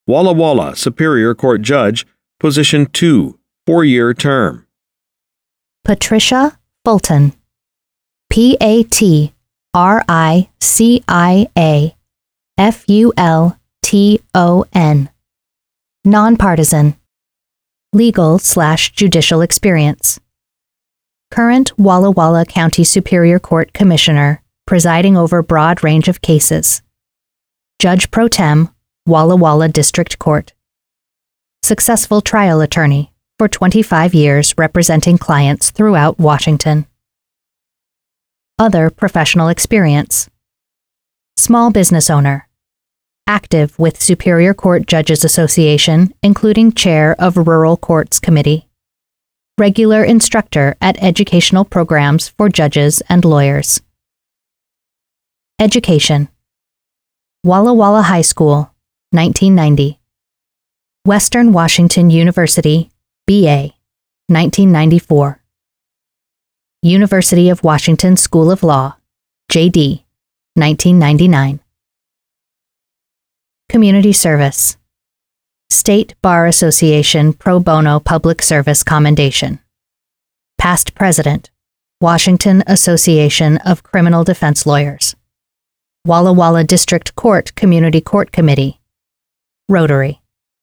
Walla Walla Superior Court Judge, Position 2, 4-year term. Patricia Fulton. PATRICIAFULTON. Nonpartisan. Legal/judicial experience. Current Walla Walla County Superior Court Commissioner, presiding over broad range of cases. Judge Pro Tem, Walla Walla District Court. Successful trial attorney for 25 years representing clients throughout Washington. Other professional experience. Small business owner. Active with Superior Court Judges Association, including Chair of Rural Courts Committee. Regular instructor at educational programs for judges and lawyers. Education. Walla Walla High School, 1990. Western Washington University, B.A., 1994. University of Washington School of Law, J.D., 1999. Community service. State Bar Association Pro Bono Public Service Commendation. Past President, Washington Association of Criminal Defense Lawyers. Walla Walla District Court Community Court Committee. Rotary.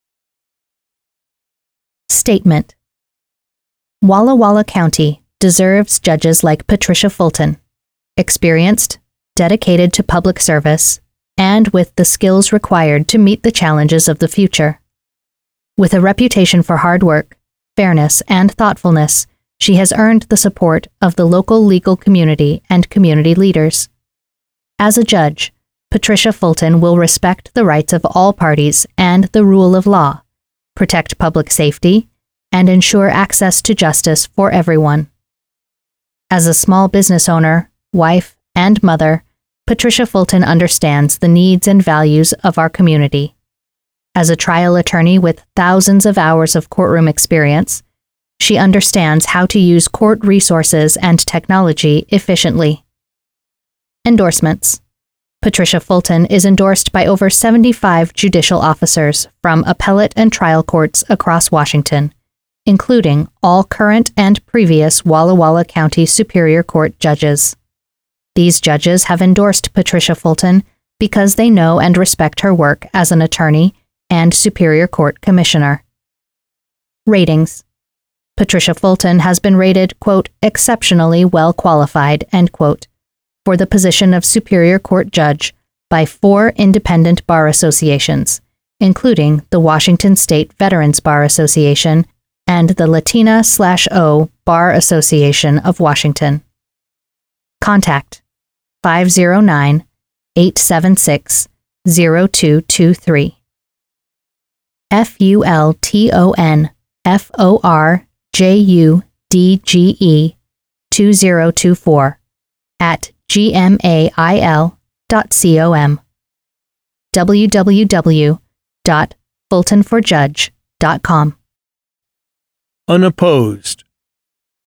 Statement. Walla Walla County deserves judges like Patricia Fulton, experienced, dedicated to public service, and with the skills required to meet the challenges of the future. With a reputation for hard work, fairness, and thoughtfulness, she has earned the support of the local legal community and community leaders. As a judge, Patricia Fulton will respect the rights of all parties and the rule of law, protect public safety, and ensure access to justice for everyone. As a small business owner, wife, and mother, Patricia Fulton understands the needs and values of our community. As a trial attorney with thousands of hours of courtroom experience, she understands how to use court resources and technology efficiently. Endorsements. Patricia Fulton is endorsed by over 75 judicial officers from appellate and trial courts across Washington, including all current and previous Walla Walla County Superior Court judges. These judges have endorsed Patricia Fulton because they know and respect her work as an attorney and Superior Court Commissioner. Ratings. Patricia Fulton has been rated, quote, exceptionally well qualified, end quote, for the position of Superior Court Judge by 4 independent bar associations, including the Washington State Veterans Bar Association and the Latina/O Bar Association of Washington. Contact 509-876-0223. FULTONFORJUDGE 2024 at gmail.com. www.fultonforjudge.com. Unopposed.